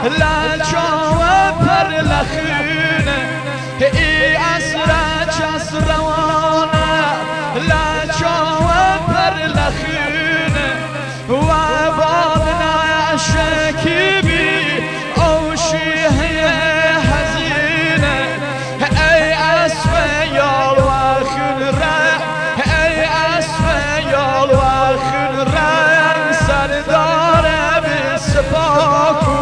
لجا و پر لخونه ای اسرچ از روانه لجا و پر لخونه و باب نشکیبی او شیه هزینه ای اسف یال و خنره ای اسف یال و خنره سردار بی سپاکو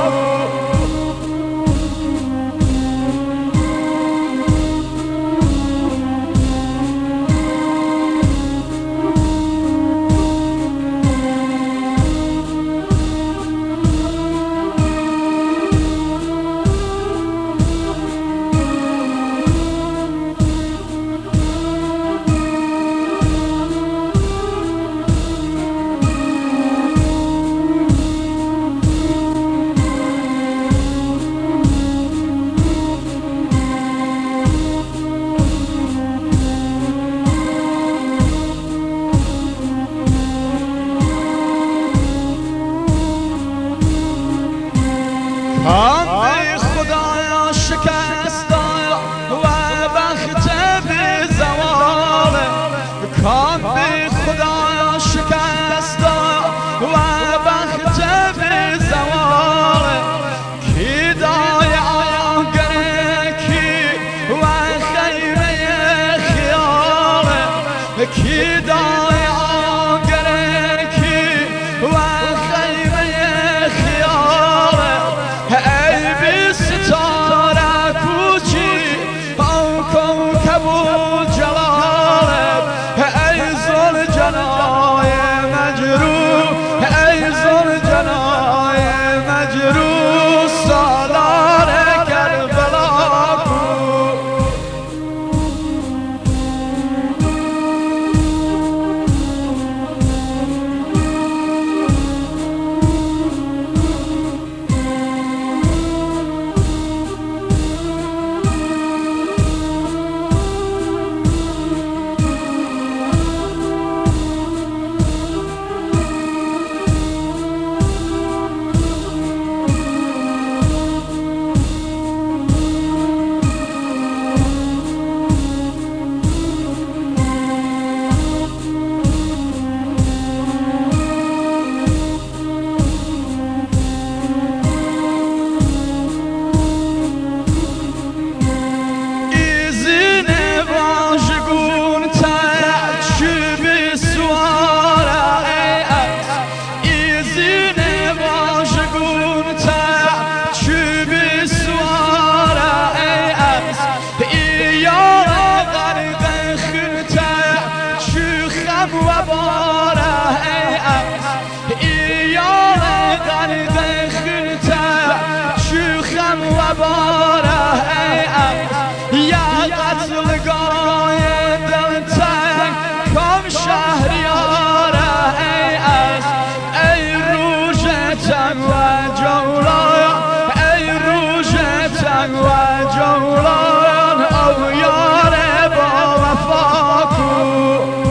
به خدایا شکست و بخت بی زواله کام به خدایا شکست و بخت بی زواله کی دای آگره کی و خیمه خیاله کی دای آگره کی و خیمه خیاله ای بی ستاره کوچی او کوکب و جلاله ای ذوالجلال مجروح ای ذوالجلال مجروح سالار کربلا کو و باره ای یار غرق خلته شوخم و باره یا قتلگاه دلتنگ کم شهریاره ای روژ تن و جولان ای روژ تن و جولان او یار با وفا کو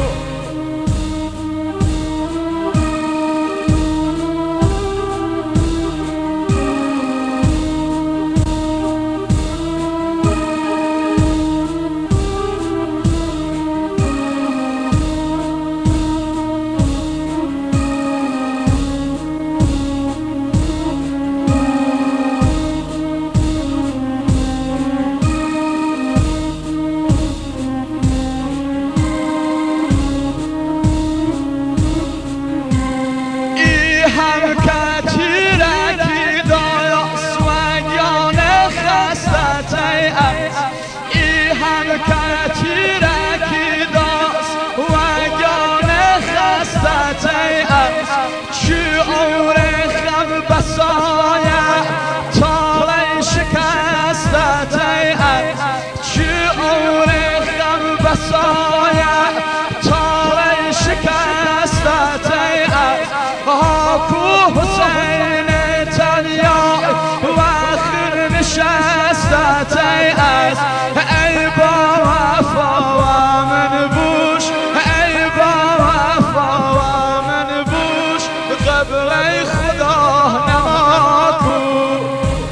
ای با وفا و من بوش ای با وفا و من بوش قبل خدا نما کو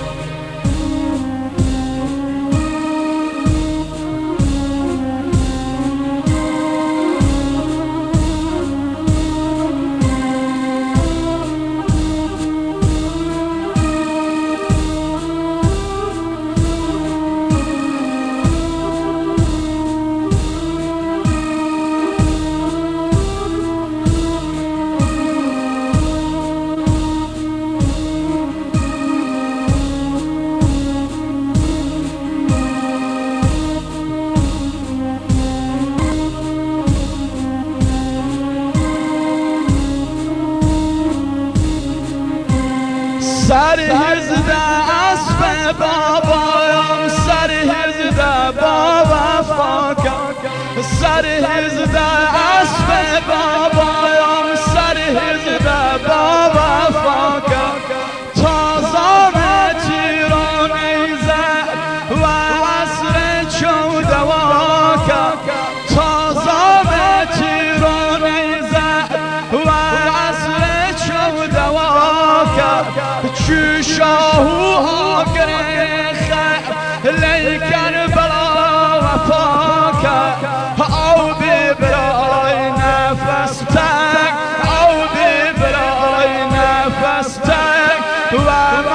سر 18 اسب بابایم سر 18 با وفا کرد سر 18 اسب بابایم سر 18 با وفا کرد تازام تیرانی زد و عصر 14 کرد تازام تیرانی زد و عصر 14 کرد چو شاهو آگره خیر لیکن بلا وفا کرد او بی برای نفس تک او بی برای نفس تک و